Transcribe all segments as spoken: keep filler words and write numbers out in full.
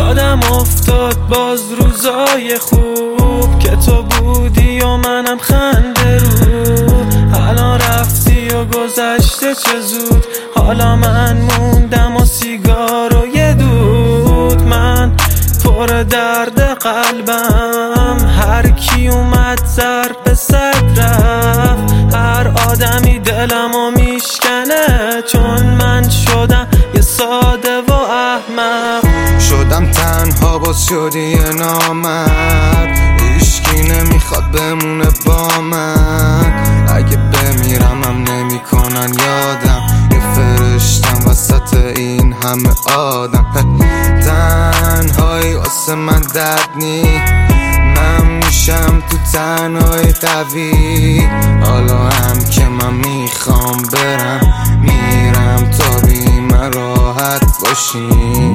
یادم افتاد باز روزای خوب که تو بودی و منم خنده رو. الان رفتی و گذشته چه زود، حالا من موندم و سیگار و یه دود. من پر درد قلبم، هر کی اومد ضرب صد رفت. هر آدمی دلمو میشکنه، چون من شدم یه ساده و احمق. شدم تنها باز شدی یه نامرد، هیچکی نمیخواد بمونه با من. اگه بمیرم هم نمیکنن یادم، یه فرشتم وسط این همه آدم. تنهایی واسه من درد نی، من میشم تو تنهایی قوی. حالا هم که من میخوام برم، میرم تا بی من راحت باشی.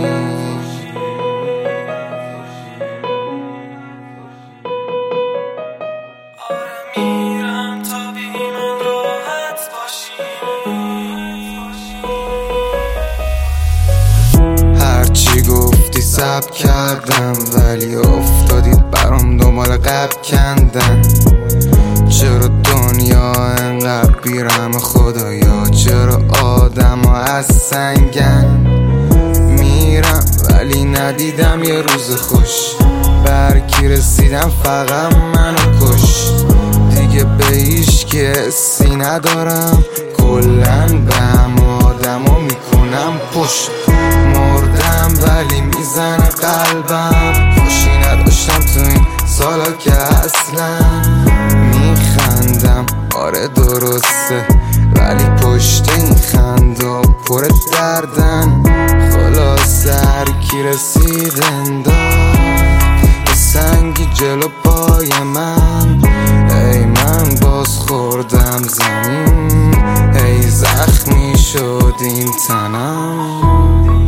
هرچی گفتی سب کردم، ولی افتادید برام دنبال قبل کندن. چرا دنیا انقدر بیرحم خدایا، چرا آدم ها از سنگن. میرم ولی ندیدم یه روز خوش، برکی رسیدم فقط منو کش. دیگه به هیچ که حسی ندارم، کلن به هم آدم ها میکنم پشت. مردم ولی میزنه قلبم، خوشی نداشتم تو این سالا که اصلا. میخندم آره درسته، ولی پشت این خنده پر دردن. خلاص هر کی رسید انداخت به سنگی جلو پای من. ای من باز خوردم زمین، ای زخمی شد این تنم.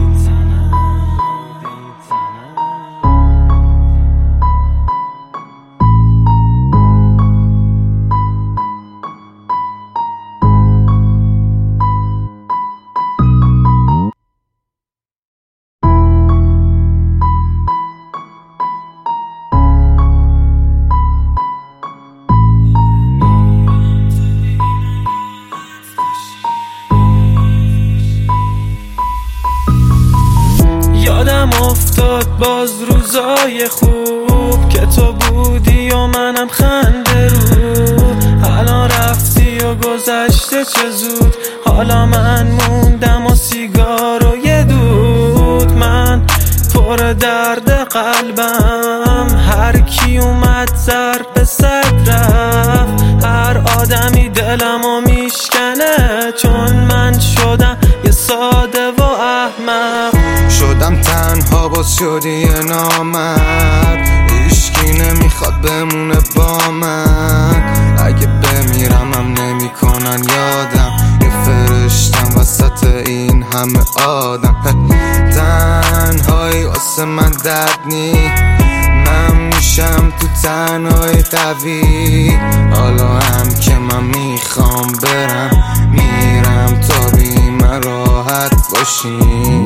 یادم افتاد باز روزای خوب که تو بودی و منم خنده رو. الان رفتی و گذشته چه زود، حالا من موندم و سیگار و یه دود. من پر درد قلبم، هر کی اومد ضرب صد رفت. هر آدمی دلمو میشکنه، چون من شدم یه ساده و احمق. شدم تنها باز شدی یه نامرد، هیچکی نمیخواد بمونه با من. اگه بمیرم هم نمیکنن یادم، یه فرشتم وسط این همه آدم. تنهایی واسه من درد نی، من میشم تو تنهایی قوی. حالا هم که من میخوام برم، میرم تا بی من راحت باشی.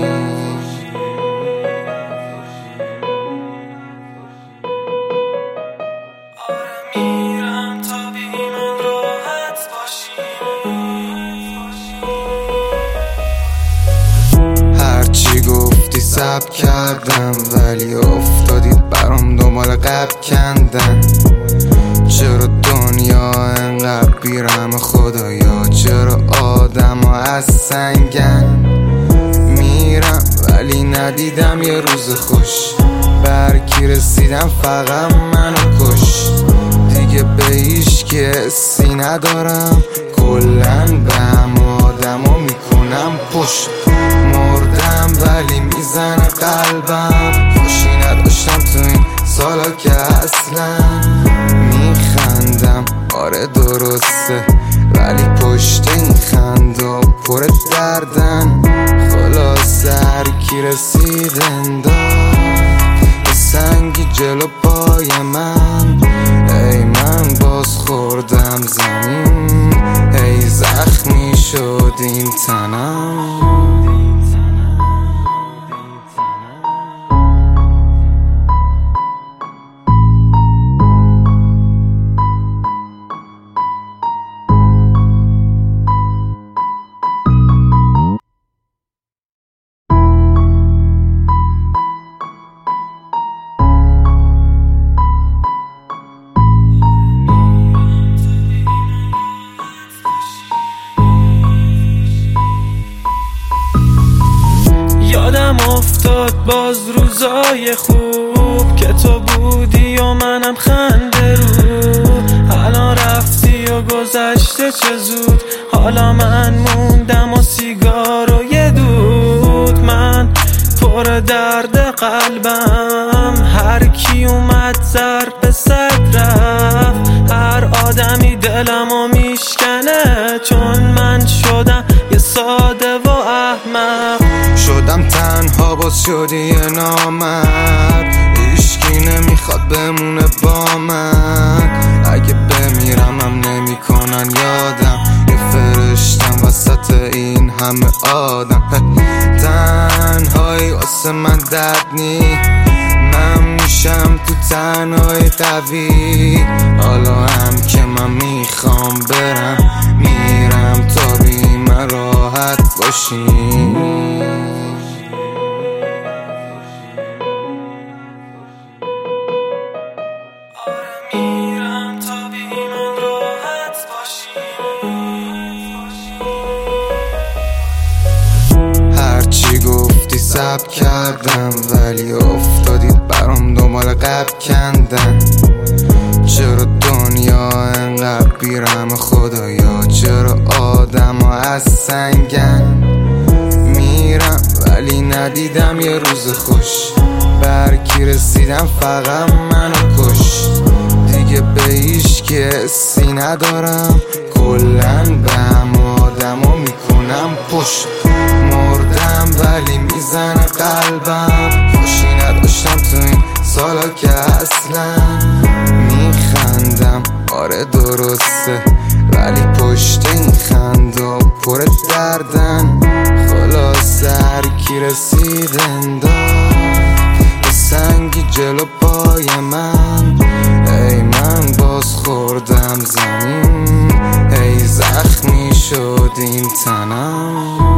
هرچی گفتی سب کردم، ولی افتادید برام دنبال قبل کندن. چرا دنیا انقدر بیرحم خدایا، چرا آدم ها از سنگن. میرم ولی ندیدم یه روز خوش، برکی رسیدم فقط منو کش. دیگه به هیچ که حسی ندارم، کلن به هم آدم ها میکنم پشت. مردم ولی میزنه قلبم، خوشی نداشتم تو این سالا که اصلا. میخندم آره درسته، ولی پشت این خنده پر دردن. خلاص هر کی رسید انداخت به سنگی جلو پای من. ای من باز خوردم زمین، ای زخمی شد این تنم. افتاد باز روزای خوب که تو بودی و منم خنده رو. الان رفتی و گذشته چه زود، حالا من موندم و سیگار و یه دود. من پر درد قلبم، هر کی اومد ضرب صد رفت. هر آدمی دلمو میشکنه چون من شدم یه ساده و احمق. شدم تنها باز شدی یه نامرد، هیچکی نمیخواد بمونه با من. اگه بمیرم هم نمیکنن یادم، یه فرشتم وسط این همه آدم. تنهایی واسه من درد نی، من میشم تو تنهایی قوی. حالا هم که من میخوام برم میرم تا بی من راحت باشی. هرچی گفتی ثبت کردم، ولی افتادید برام دنبال قبل کندن. چرا دنیا انقدر بیرحم خدایا، چرا آدم ها از سنگن. میرم ولی ندیدم یه روز خوش، برکی رسیدم فقط منو کش. دیگه به هیچ که حسی ندارم، کلن به هم آدم ها میکنم پشت. مردم ولی میزنه قلبم، خوشی نداشتم تو این سالا که اصلا. میخندم آره درسته، ولی پشت این خنده پر دردن. خلاص هر کی رسید انداخت به سنگی جلو پای من. ای من باز خوردم زمین، ای زخمی شد این تنم.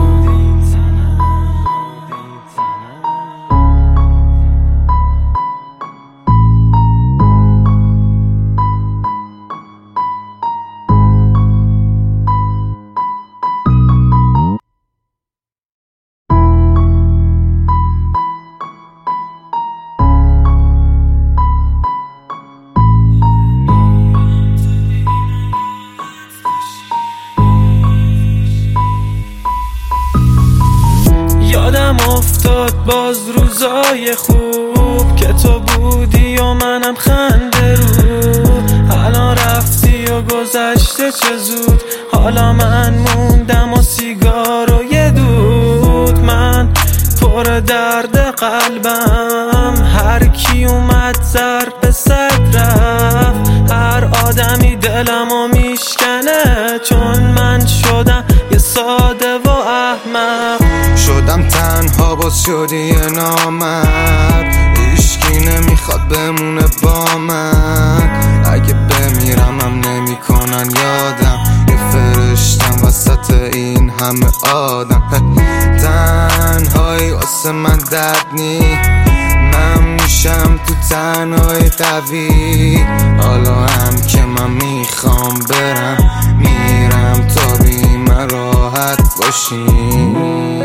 یادم افتاد باز روزای خوب که تو بودی و منم خنده رو. الان رفتی و گذشته چه زود، حالا من موندم و سیگار و یه دود. من پر درد قلبم، هر کی اومد ضرب صد رفت. هر آدمی دلمو میشکنه چون من شدم یه ساده و احمق. شدم تنها باز شدی یه نامرد، هیچکی نمیخواد بمونه با من. اگه بمیرم هم نمیکنن یادم، یه فرشتم وسط این همه آدم. تنهایی واسه من درد نی، من میشم تو تنهایی قوی. حالا هم که من میخوام برم میرم تا بی من راحت باشی.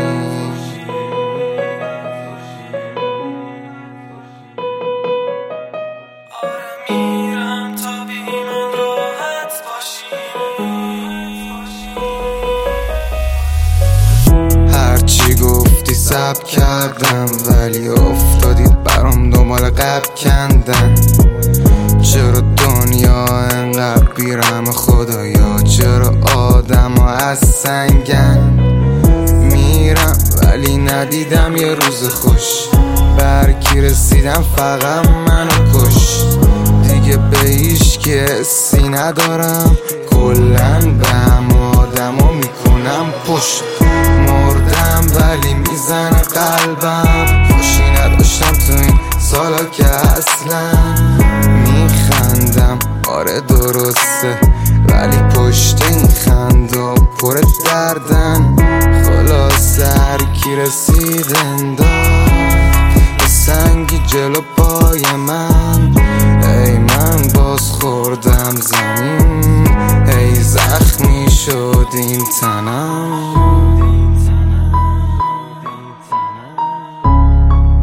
هرچی گفتی ثبت کردم، ولی افتادید برام دنبال قبل کندن. چرا دنیا انقدر بیرحم خدایا، چرا آدم ها از سنگن. میرم ولی ندیدم یه روز خوش، برکی رسیدم فقط منو کش. دیگه به هیچ که حسی ندارم، کلن به هم آدم ها میکنم پشت. مردم ولی میزنه قلبم، خوشی نداشتم تو این سالا که اصلا. میخندم آره درسته، ولی پشت این خنده پر دردن. خلاص هر کی رسید انداخت به سنگی جلو پای من. ای من باز خوردم زمین، ای زخمی شد این تنم.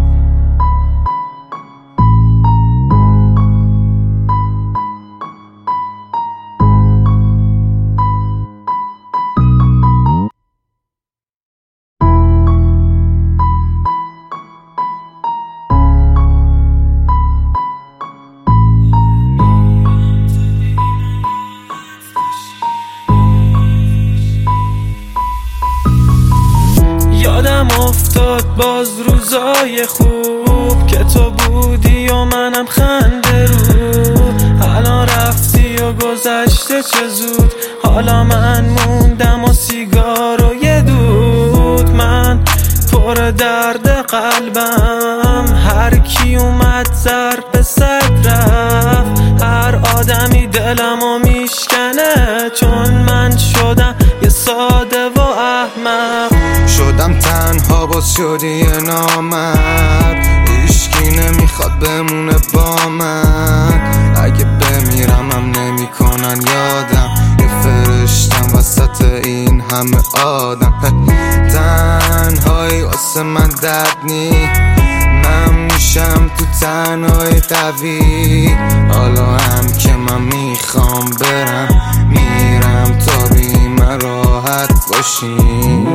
باز روزای خوب که تو بودی و منم خنده رو. الان رفتی و گذشته چه زود، حالا من موندم و سیگار و یه دود. من پر درد قلبم، هر کی اومد سر به صد رفت. هر آدمی دلمو میشکنه، چون من شدم یه ساده و احمق. شدم تنها باز شدی یه نامرد، هیچکی نمیخواد بمونه با من. اگه بمیرم هم نمیکنن یادم، یه فرشتم وسط این همه آدم. تنهایی واسه من درد نی، من میشم تو تنهایی قوی. حالا هم که من میخوام برم، میرم تا بی من راحت باشی.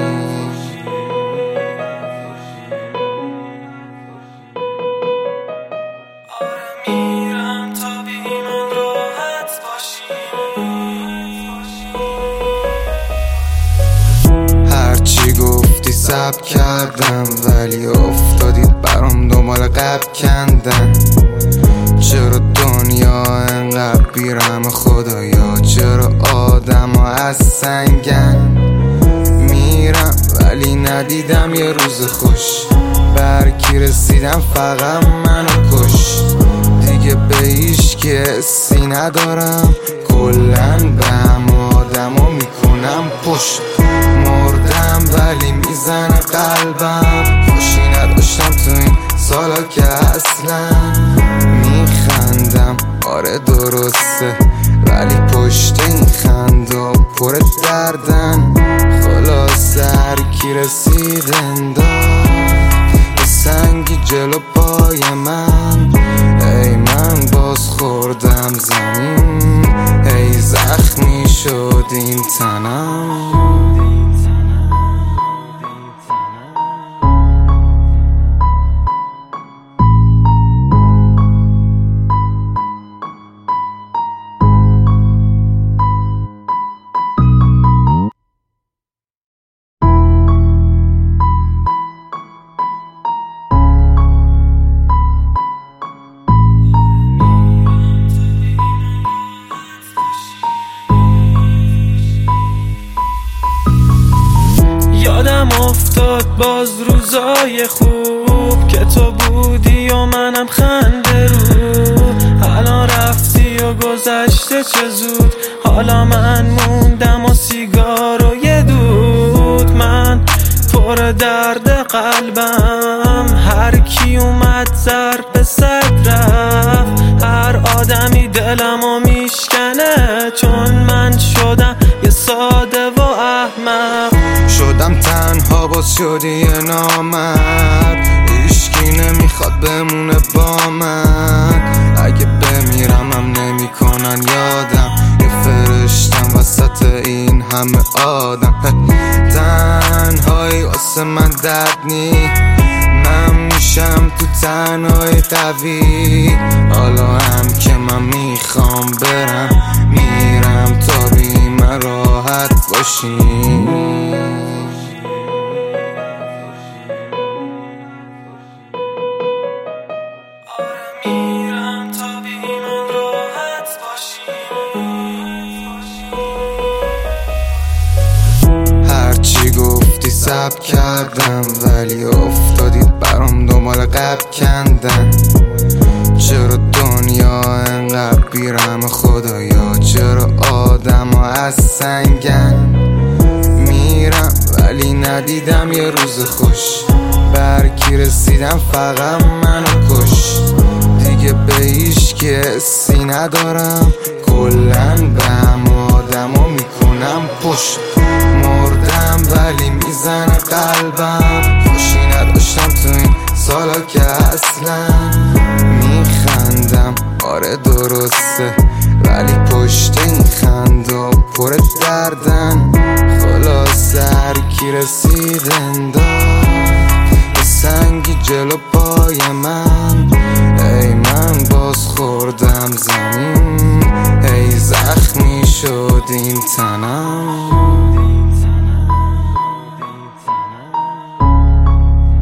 هرچی گفتی ثبت کردم، ولی افتادی برام دنبال قبل کندن. چرا دنیا انقدر بیرحم خدایا، چرا آدم ها از سنگن. میرم ولی ندیدم یه روز خوش، برکی رسیدم فقط منو کش. دیگه به هیچ که حسی ندارم، کلن به هم آدم ها میکنم پشت. مردم ولی میزنه قلبم، خوشی نداشتم تو این سالا که اصلا. میخندم آره درسته، ولی پشت این خنده پر دردن. خلاص هر کی رسید انداخت به سنگی جلو پای من. ای من باز خوردم زمین، ای زخمی شد این تنم. یادم افتاد باز روزای خوب که تو بودی و منم خنده رو. الان رفتی و گذشته چه زود، حالا من موندم و سیگار و یه دود. من پر درد قلبم، هر کی اومد سر به صد رفت. هر آدمی دلمو میشکنه، چون من شدم یه ساده و احمق. شدم تنها باز شدی یه نامرد، هیچکی نمیخواد بمونه با من. اگه بمیرم هم نمیکنن یادم، یه فرشتم وسط این همه آدم. تنهایی واسه من درد نی، من میشم تو تنهایی قوی. حالا هم که من میخوام برم، میرم تا بی من راحت باشی. هرچی گفتی ثبت کردم، ولی افتادی برام دنبال قبل کندن. چرا دنیا انقدر بیرحم خدایا، چرا آدم ها از سنگن. میرم ولی ندیدم یه روز خوش، برکی رسیدم فقط منو کش. دیگه به هیچ که حسی ندارم، کلن به هم آدم ها میکنم پشت. مردم ولی میزنه قلبم، خوشی نداشتم تو این سالا که اصلا. میخندم آره درسته، ولی پشت این خنده پر دردن. خلاص هر کی رسید انداخت به سنگی جلو پای من. ای من باز خوردم زمین، ای زخمی شد این تنم.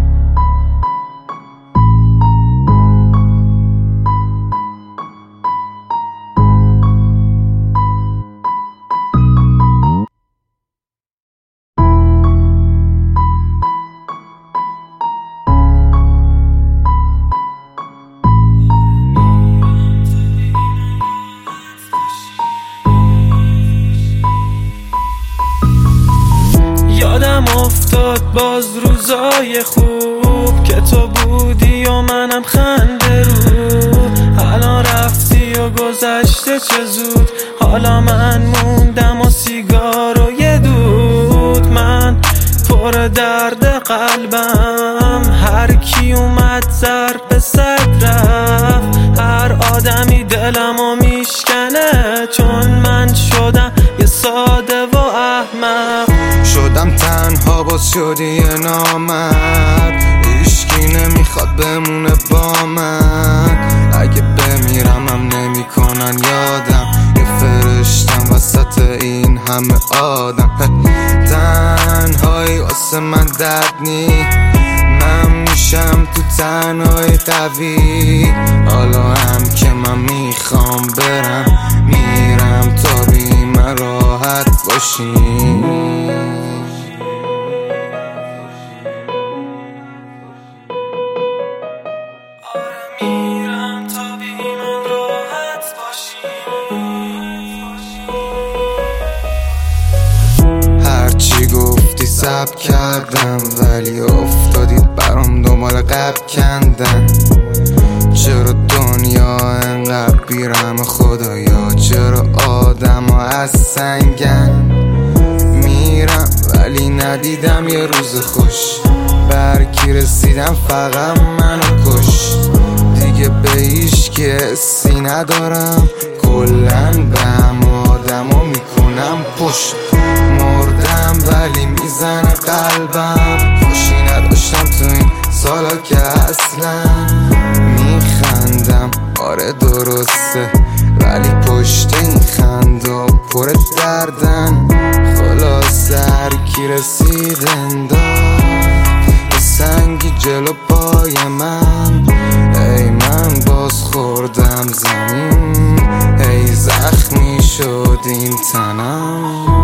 باز روزای خوب که تو بودی و منم خنده رو. الان رفتی و گذشته چه زود، حالا من موندم و سیگار و یه دود. من پر درد قلبم، هر کی اومد سر به صد رفت. هر آدمی دلمو میشکنه، چون من شدم یه ساده و احمق. شدم تنها باز شدی یه نامرد، هیچکی نمیخواد بمونه با من. اگه بمیرم هم نمیکنن یادم، یه فرشتم وسط این همه آدم. تنهایی واسه من درد نی، من میشم تو تنهای قوی. حالا هم که من میخوام برم، میرم تا بی من راحت باشیم. هرچی گفتی سب کردم، ولی افتادید برام دنبال قب کندن. چرا دنیا انقدر بیرحم خدایا، چرا آدم ها از سنگن. میرم ولی ندیدم یه روز خوش، برکی رسیدم فقط منو کش. دیگه به هیچ که حسی ندارم، کلن به هم آدم ها میکنم پشت. مردم ولی میزنه قلبم، خوشی نداشتم تو این سالا که اصلا. میخندم آره درسته، ولی پشت این خنده پر دردن. خلاص هر کی رسید انداخت به سنگی جلو پای من. ای من باز خوردم زمین، ای زخمی شد این تنم.